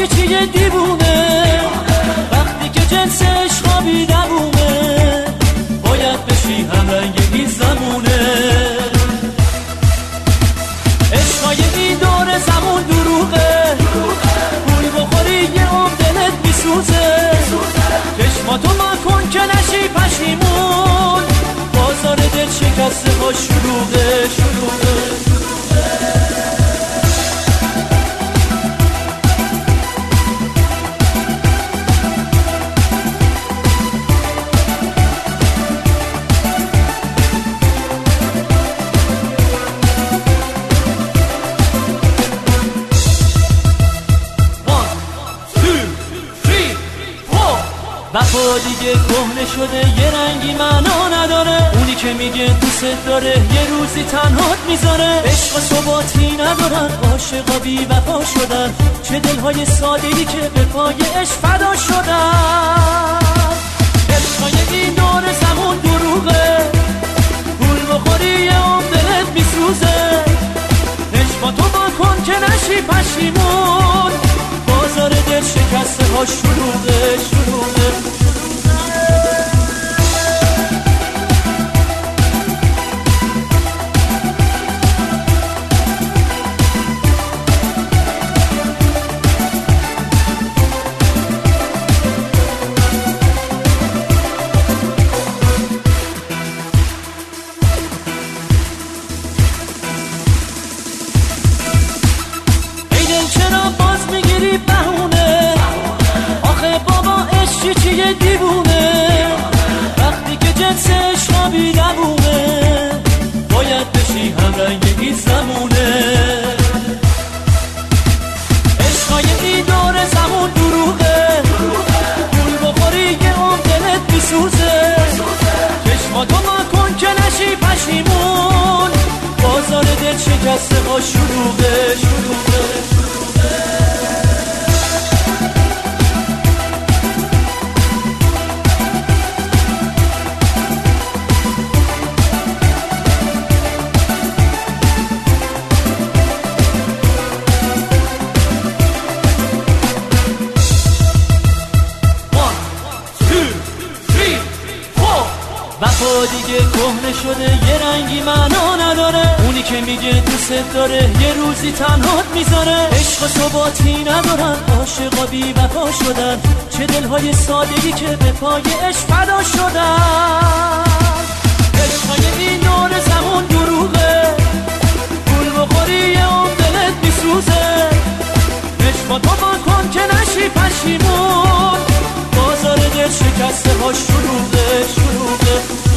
عشقی چیه دیوونه، وقتی که جنس عشقابی نبونه، باید بشی همرنگ این زمونه. عشقای این دور زمون دروغه، پول بخوری یه عمر دلت میسوزه. چشماتو مکن که نشی پشیمون، بازار دل شکسته ها شلوغه شلوغه. وفا دیگه کهنه شده، یه رنگی معنا نداره. اونی که میگه دوست داره یه روزی تنهات میذاره. عشق ثباتی ندارن، عاشقا بی وفا شدن. چه دلهای ساده‌ای که به پای عشق فدا شدن. عشقای این دور زمون دروغه، پول بخوری یه عمر دلت میسوزه. چشماتو بکن که نشی پشیمون، بازار دل شکسته ها شلوغه شلوغه. چرا باز میگیری بهونه؟ آخه بابا عشقی چیه دیوونه، وقتی که جنس عشقابی نبونه، باید بشی همرنگ این زمونه. عشقای این دور زمون دروغه، پول بخوری یه عمر دلت میسوزه. چشماتو مکن که نشی پشیمون، بازار دل شکسته ها شلوغه شلوغه. وفا دیگه کهنه شده، یه رنگی معنا نداره. اونی که میگه دوست داره یه روزی تنهات میذاره. عشق ثباتی ندارن، عاشقا بی وفا شدن. چه دلهای ساده‌ای که به پای عشق فدا شدن. عشقای این دور زمون دروغه، پول بخوری یه عمر دلت میسوزه. چشماتو بکن که نشی پشیمون، بازار دل شکسته ها شلوغه شلوغه.